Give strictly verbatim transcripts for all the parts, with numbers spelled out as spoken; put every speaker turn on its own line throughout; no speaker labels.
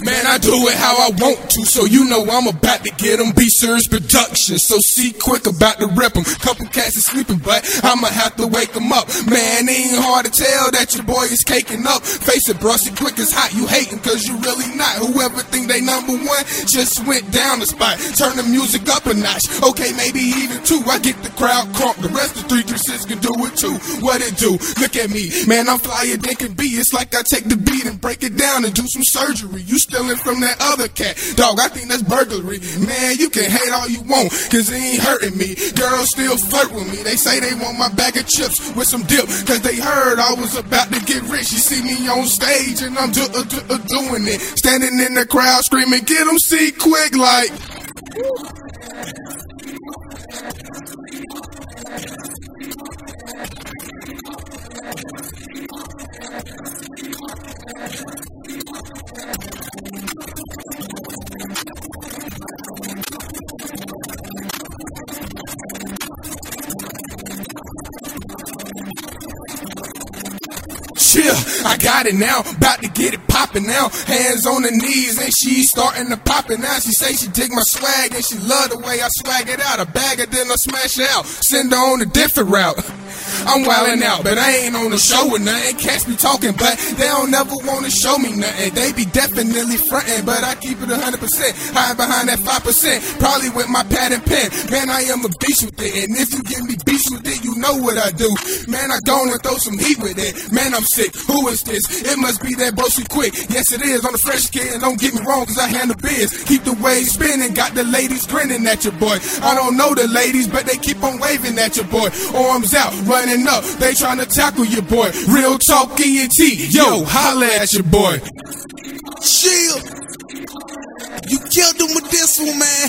Man, I do it how I want to, so you know I'm about to get them. B-Series production, so see quick about to rip them. Couple cats is sleeping, but I'ma have to wake them up. Man, it ain't hard to tell that your boy is caking up. Face it, bro, see quick is hot, you hating cause you really not. Whoever think they number one just went down the spot. Turn the music up a notch, okay, maybe even two. I get the crowd crunk, the rest of three three six can do it too. What it do? Look at me, man, I'm flyer than can be. It's like I take the beat and break it down and do some surgery. You stealing from that other cat, dog, I think that's burglary. Man, you can hate all you want, cause it ain't hurting me. Girls still flirt with me, they say they want my bag of chips with some dip, cause they heard I was about to get rich. You see me on stage and I'm do uh, do uh, doing it, standing in the crowd screaming, get them see quick like. Yeah, I got it now, about to get it poppin' now. Hands on the knees and she starting to pop it now. She say she dig my swag and she love the way I swag it out. I bag it then I smash it out, send her on a different route. I'm wildin' out, but I ain't on the show with nothing. Cats be talking, but they don't never wanna show me nothing. They be definitely frontin', but I keep it one hundred percent. Hide behind that five percent, probably with my pad and pen. Man, I am a beast with it, and if you give me beast with it, you know what I do. Man, I go and throw some heat with it. Man, I'm sick, who is this? It must be that Broski Quick. Yes, it is, on the fresh kid, and don't get me wrong, cause I handle biz. Keep the waves spinning, got the ladies grinning at your boy. I don't know the ladies, but they keep on waving at your boy. Arms out, running up, they tryna tackle your boy. Real talk E N T, yo, holla at your boy.
Chill, you killed him with this one, man.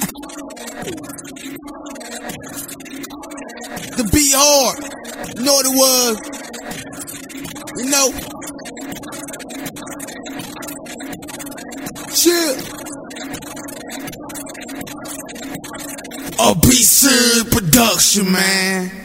The beat hard, you know what it was, you know. Chill. A B-Series production, man.